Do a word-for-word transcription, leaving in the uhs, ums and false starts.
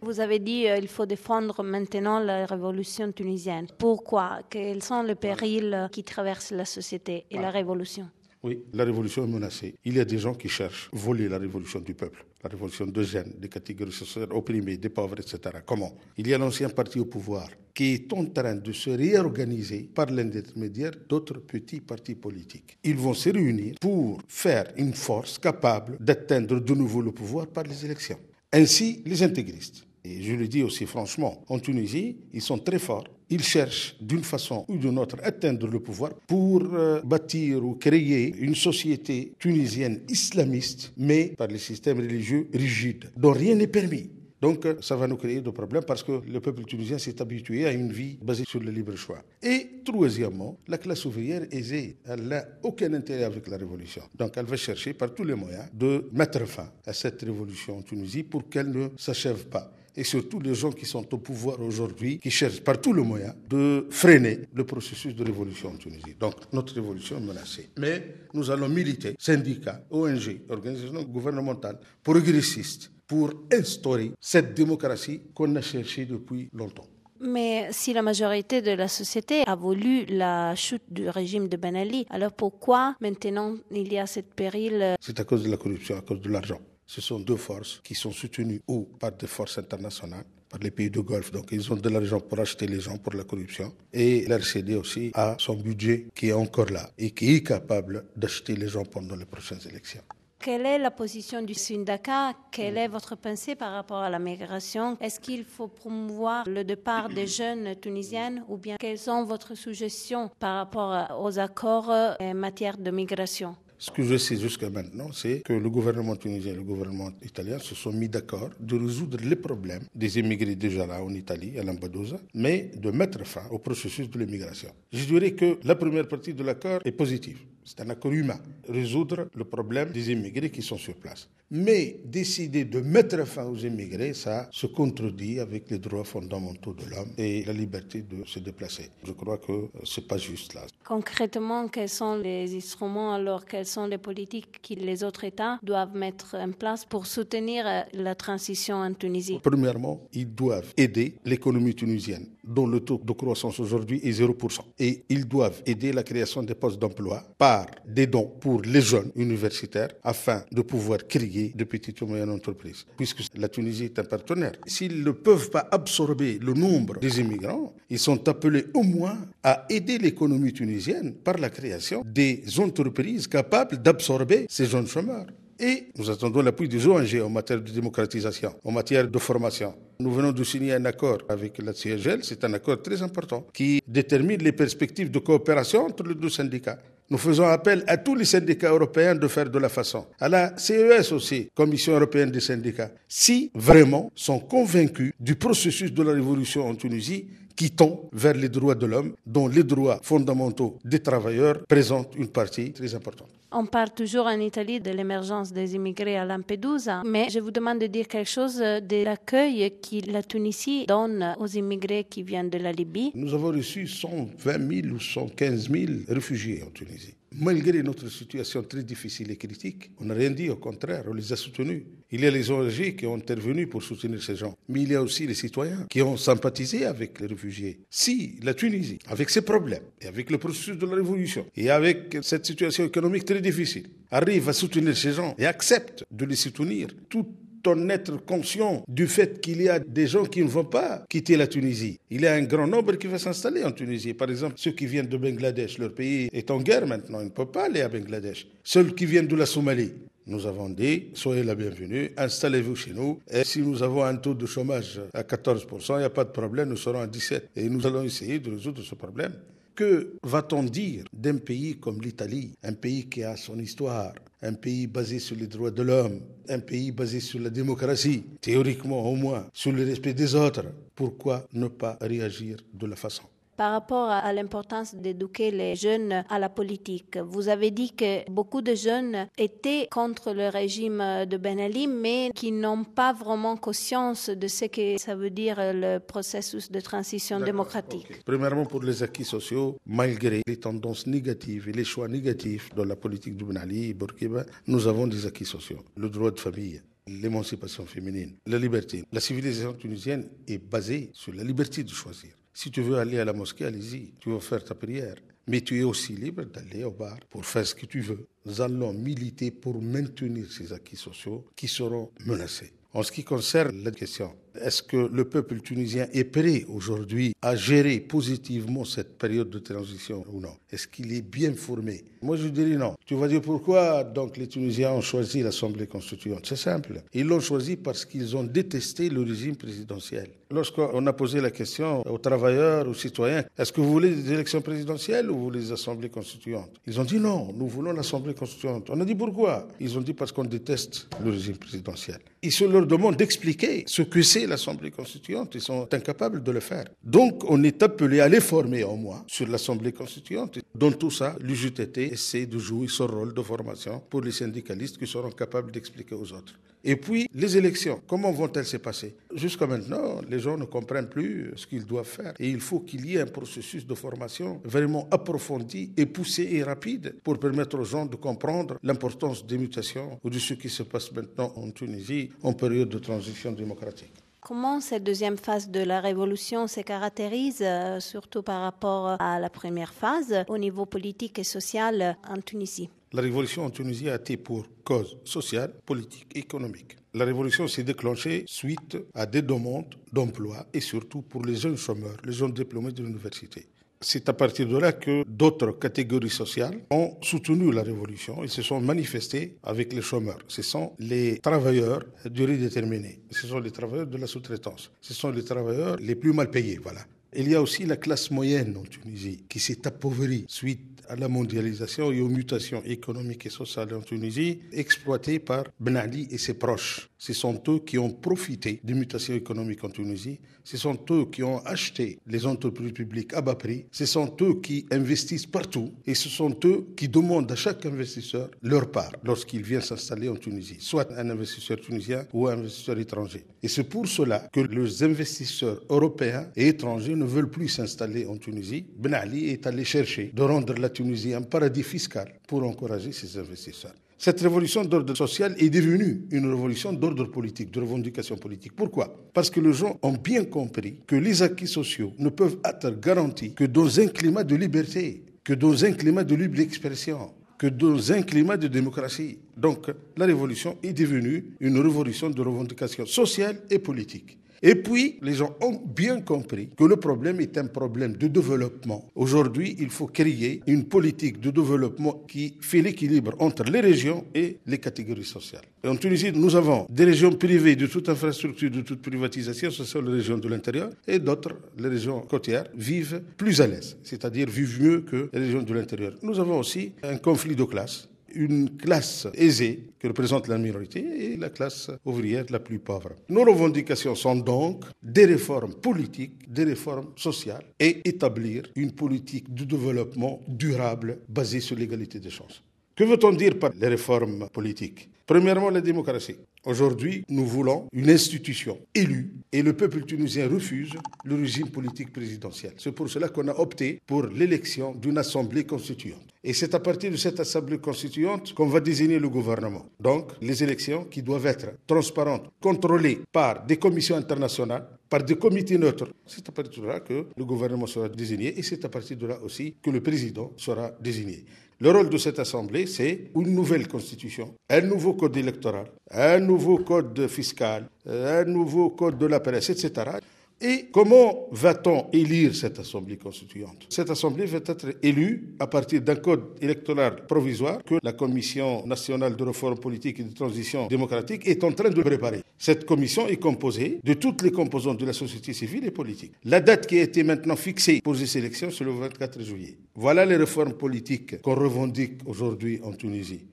Vous avez dit qu'il faut défendre maintenant la révolution tunisienne. Pourquoi? Quels sont les périls qui traversent la société et la révolution? Oui, la révolution est menacée. Il y a des gens qui cherchent à voler la révolution du peuple, la révolution de jeunes, des catégories sociales opprimées, des pauvres, et cetera. Comment? Il y a l'ancien parti au pouvoir qui est en train de se réorganiser par l'intermédiaire d'autres petits partis politiques. Ils vont se réunir pour faire une force capable d'atteindre de nouveau le pouvoir par les élections. Ainsi, les intégristes. Et je le dis aussi franchement, en Tunisie, ils sont très forts. Ils cherchent d'une façon ou d'une autre à atteindre le pouvoir pour euh, bâtir ou créer une société tunisienne islamiste, mais par les systèmes religieux rigides, dont rien n'est permis. Donc, ça va nous créer des problèmes parce que le peuple tunisien s'est habitué à une vie basée sur le libre choix. Et troisièmement, la classe ouvrière aisée, elle n'a aucun intérêt avec la révolution. Donc, elle va chercher par tous les moyens de mettre fin à cette révolution en Tunisie pour qu'elle ne s'achève pas. Et surtout les gens qui sont au pouvoir aujourd'hui, qui cherchent par tous les moyens de freiner le processus de révolution en Tunisie. Donc, notre révolution est menacée. Mais nous allons militer, syndicats, O N G, organisations gouvernementales, progressistes, pour instaurer cette démocratie qu'on a cherchée depuis longtemps. Mais si la majorité de la société a voulu la chute du régime de Ben Ali, alors pourquoi maintenant il y a cette péril? C'est à cause de la corruption, à cause de l'argent. Ce sont deux forces qui sont soutenues ou par des forces internationales, par les pays du Golfe. Donc ils ont de l'argent pour acheter les gens pour la corruption. Et l'R C D aussi a son budget qui est encore là et qui est capable d'acheter les gens pendant les prochaines élections. Quelle est la position du syndicat? Quelle est votre pensée par rapport à la migration? Est-ce qu'il faut promouvoir le départ des jeunes tunisiennes ou bien quelles sont votre suggestions par rapport aux accords en matière de migration? Ce que je sais jusqu'à maintenant, c'est que le gouvernement tunisien et le gouvernement italien se sont mis d'accord de résoudre les problèmes des immigrés déjà là en Italie, à Lampedusa, mais de mettre fin au processus de l'immigration. Je dirais que la première partie de l'accord est positive. C'est un accord humain, résoudre le problème des immigrés qui sont sur place. Mais décider de mettre fin aux immigrés, ça se contredit avec les droits fondamentaux de l'homme et la liberté de se déplacer. Je crois que c'est pas juste là. Concrètement, quels sont les instruments, alors quelles sont les politiques que les autres États doivent mettre en place pour soutenir la transition en Tunisie? Premièrement, ils doivent aider l'économie tunisienne, dont le taux de croissance aujourd'hui est zéro pour cent. Et ils doivent aider la création des postes d'emploi par des dons pour les jeunes universitaires afin de pouvoir créer de petites et moyennes entreprises. Puisque la Tunisie est un partenaire. S'ils ne peuvent pas absorber le nombre des immigrants, ils sont appelés au moins à aider l'économie tunisienne par la création des entreprises capables d'absorber ces jeunes chômeurs. Et nous attendons l'appui des O N G en matière de démocratisation, en matière de formation. Nous venons de signer un accord avec la C E G L, c'est un accord très important qui détermine les perspectives de coopération entre les deux syndicats. Nous faisons appel à tous les syndicats européens de faire de la façon. À la C E S aussi, Commission européenne des syndicats, si vraiment sont convaincus du processus de la révolution en Tunisie qui tend vers les droits de l'homme, dont les droits fondamentaux des travailleurs présentent une partie très importante. On parle toujours en Italie de l'émergence des immigrés à Lampedusa, mais je vous demande de dire quelque chose de l'accueil que la Tunisie donne aux immigrés qui viennent de la Libye. Nous avons reçu cent vingt mille ou cent quinze mille réfugiés en Tunisie. Malgré notre situation très difficile et critique, on n'a rien dit, au contraire, on les a soutenus. Il y a les O N G qui ont intervenu pour soutenir ces gens, mais il y a aussi les citoyens qui ont sympathisé avec les réfugiés. Si la Tunisie, avec ses problèmes, et avec le processus de la révolution, et avec cette situation économique très difficile, arrive à soutenir ces gens et accepte de les soutenir, tout en être conscient du fait qu'il y a des gens qui ne vont pas quitter la Tunisie. Il y a un grand nombre qui va s'installer en Tunisie. Par exemple, ceux qui viennent de Bangladesh, leur pays est en guerre maintenant, ils ne peuvent pas aller à Bangladesh. Ceux qui viennent de la Somalie, nous avons dit, soyez la bienvenue, installez-vous chez nous. Et si nous avons un taux de chômage à quatorze pour cent, il n'y a pas de problème, nous serons à dix-sept pour cent. Et nous allons essayer de résoudre ce problème. Que va-t-on dire d'un pays comme l'Italie, un pays qui a son histoire, un pays basé sur les droits de l'homme, un pays basé sur la démocratie, théoriquement au moins, sur le respect des autres? Pourquoi ne pas réagir de la façon? Par rapport à l'importance d'éduquer les jeunes à la politique, vous avez dit que beaucoup de jeunes étaient contre le régime de Ben Ali, mais qui n'ont pas vraiment conscience de ce que ça veut dire le processus de transition D'accord, démocratique. Okay. Premièrement, pour les acquis sociaux, malgré les tendances négatives et les choix négatifs dans la politique de Ben Ali et Bourguiba, nous avons des acquis sociaux. Le droit de famille, l'émancipation féminine, la liberté. La civilisation tunisienne est basée sur la liberté de choisir. Si tu veux aller à la mosquée, allez-y, tu veux faire ta prière. Mais tu es aussi libre d'aller au bar pour faire ce que tu veux. Nous allons militer pour maintenir ces acquis sociaux qui seront menacés. En ce qui concerne la question, est-ce que le peuple tunisien est prêt aujourd'hui à gérer positivement cette période de transition ou non? Est-ce qu'il est bien formé? Moi, je dirais non. Tu vas dire pourquoi donc les Tunisiens ont choisi l'Assemblée constituante? C'est simple. Ils l'ont choisi parce qu'ils ont détesté le régime présidentiel. Lorsqu'on a posé la question aux travailleurs, aux citoyens, est-ce que vous voulez des élections présidentielles ou vous voulez des assemblées constituantes? Ils ont dit non, nous voulons l'Assemblée constituante. On a dit pourquoi? Ils ont dit parce qu'on déteste le régime présidentiel. Ils se leur demandent d'expliquer ce que c'est l'Assemblée constituante. Ils sont incapables de le faire. Donc, on est appelé à les former au moins sur l'Assemblée constituante. Dans tout ça, l'U J T T essaie de jouer son rôle de formation pour les syndicalistes qui seront capables d'expliquer aux autres. Et puis, les élections, comment vont-elles se passer? Jusqu'à maintenant, les gens ne comprennent plus ce qu'ils doivent faire. Et il faut qu'il y ait un processus de formation vraiment approfondi et poussé et rapide pour permettre aux gens de comprendre l'importance des mutations ou de ce qui se passe maintenant en Tunisie en période de transition démocratique. Comment cette deuxième phase de la révolution se caractérise, euh, surtout par rapport à la première phase, au niveau politique et social en Tunisie? La révolution en Tunisie a été pour cause sociale, politique, économique. La révolution s'est déclenchée suite à des demandes d'emploi et surtout pour les jeunes chômeurs, les jeunes diplômés de l'université. C'est à partir de là que d'autres catégories sociales ont soutenu la révolution et se sont manifestées avec les chômeurs. Ce sont les travailleurs à durée déterminée. Ce sont les travailleurs de la sous-traitance. Ce sont les travailleurs les plus mal payés, voilà. Il y a aussi la classe moyenne en Tunisie qui s'est appauvrie suite à la mondialisation et aux mutations économiques et sociales en Tunisie, exploitées par Ben Ali et ses proches. Ce sont eux qui ont profité des mutations économiques en Tunisie. Ce sont eux qui ont acheté les entreprises publiques à bas prix. Ce sont eux qui investissent partout. Et ce sont eux qui demandent à chaque investisseur leur part lorsqu'il vient s'installer en Tunisie, soit un investisseur tunisien ou un investisseur étranger. Et c'est pour cela que les investisseurs européens et étrangers ne veulent plus s'installer en Tunisie. Ben Ali est allé chercher de rendre la Tunisie un paradis fiscal pour encourager ces investisseurs. Cette révolution d'ordre social est devenue une révolution d'ordre politique, de revendication politique. Pourquoi? Parce que les gens ont bien compris que les acquis sociaux ne peuvent être garantis que dans un climat de liberté, que dans un climat de libre expression, que dans un climat de démocratie. Donc, la révolution est devenue une révolution de revendication sociale et politique. Et puis, les gens ont bien compris que le problème est un problème de développement. Aujourd'hui, il faut créer une politique de développement qui fait l'équilibre entre les régions et les catégories sociales. Et en Tunisie, nous avons des régions privées de toute infrastructure, de toute privatisation, ce sont les régions de l'intérieur, et d'autres, les régions côtières, vivent plus à l'aise, c'est-à-dire vivent mieux que les régions de l'intérieur. Nous avons aussi un conflit de classes. Une classe aisée qui représente la minorité et la classe ouvrière la plus pauvre. Nos revendications sont donc des réformes politiques, des réformes sociales et établir une politique de développement durable basée sur l'égalité des chances. Que veut-on dire par les réformes politiques? Premièrement, la démocratie. Aujourd'hui, nous voulons une institution élue et le peuple tunisien refuse le régime politique présidentiel. C'est pour cela qu'on a opté pour l'élection d'une assemblée constituante. Et c'est à partir de cette assemblée constituante qu'on va désigner le gouvernement. Donc, les élections qui doivent être transparentes, contrôlées par des commissions internationales, par des comités neutres. C'est à partir de là que le gouvernement sera désigné et c'est à partir de là aussi que le président sera désigné. Le rôle de cette assemblée, c'est une nouvelle constitution, un nouveau code électoral, un nouveau code fiscal, un nouveau code de la presse, et cetera. Et comment va-t-on élire cette assemblée constituante? Cette assemblée va être élue à partir d'un code électoral provisoire que la Commission nationale de réforme politique et de transition démocratique est en train de préparer. Cette commission est composée de toutes les composantes de la société civile et politique. La date qui a été maintenant fixée pour ces élections, c'est le vingt-quatre juillet. Voilà les réformes politiques qu'on revendique aujourd'hui en Tunisie.